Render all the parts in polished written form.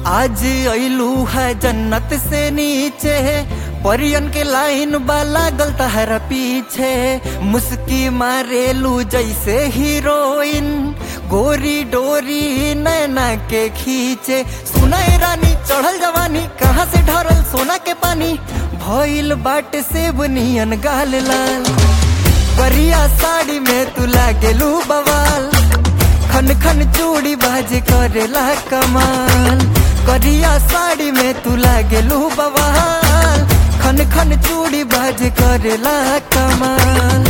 आज अइलू है जन्नत से नीचे, परियन के लाइन बाला गल तहरा पीछे। मुस्की मारेलू जैसे हीरोइन, गोरी डोरी नैना के खींचे। सुनाए रानी चढ़ल जवानी, कहाँ से ढरल सोना के पानी। भइल बाट से बनियन गाल लाल, करिया साड़ी में तू लागेलू बवाल। खन खन चूड़ी बाज करेला कमाल, करिया साड़ी में तू लागेलू बवाल। खन खन चूड़ी बाज करेला कमाल।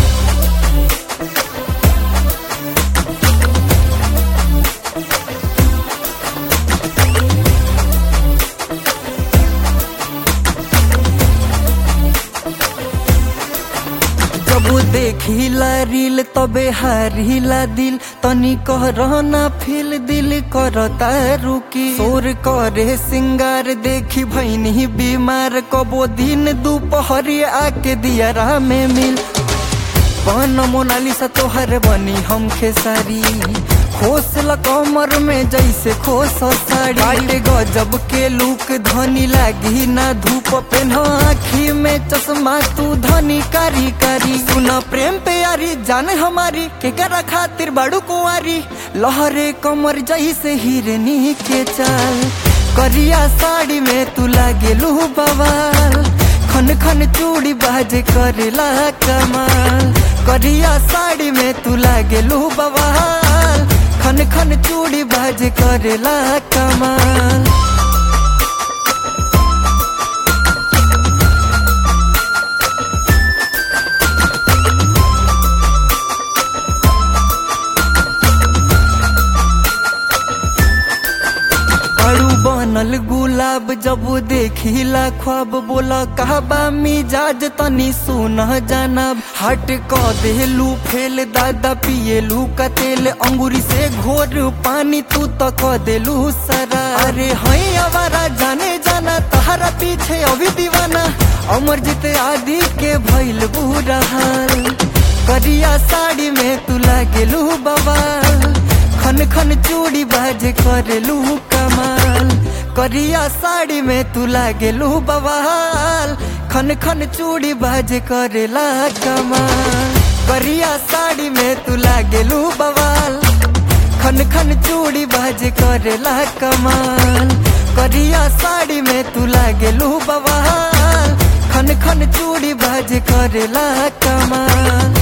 जब देखिला रील तबे हारिला दिल, तनी कहना फील दिल करता रुकी। शोर करे सिंगार देखी भैनी बीमार, कबो दिन दोपहरी आके दियारा में मिल। बन मोनालिसा तोहर बनी हम खेसारी, खोसल कमर में जैसे खोस साड़ी। गजब के लुक धनी लागी ना धूप, पेन आँखी में चश्मा तू धनी कारी कारी। सुना प्रेम प्यारी जान हमारी, के करा खातिर बाड़ू कुंवारी। लहरे कमर जैसे हिरनी के चाल, करिया साड़ी में तू लागेलू बवाल। खन खन चूड़ी बाज करेला कमाल, करिया साड़ी में तू लागेलू बवाल। खन खन चूड़ी बाज करेला कमाल। बनल गुलाब जब देखिला ख्वाब, बोला कहबा मिजाज तनी सुन जानब। हट क देलू फेल दादा पिएलू का तेल, अंगूरी से घोर पानी तू तो क देलू सरा। अरे हई आवारा जाने जाना, तहरा पीछे अभी दीवाना। अमरजीत आदि के भइल बुरा हाल, करिया साड़ी में तू लागेलू बवाल। खन खन चूड़ी बाज करेलू कमाल, करिया साड़ी में तू लागेलू बवाल। खन खन चूड़ी बाज करेला कमाल, करिया साड़ी में तू लागेलू बवाल। खन खन चूड़ी बाज करेला कमाल, करिया साड़ी में तू लागेलू बवाल। खन खन चूड़ी बाज करेला कमाल।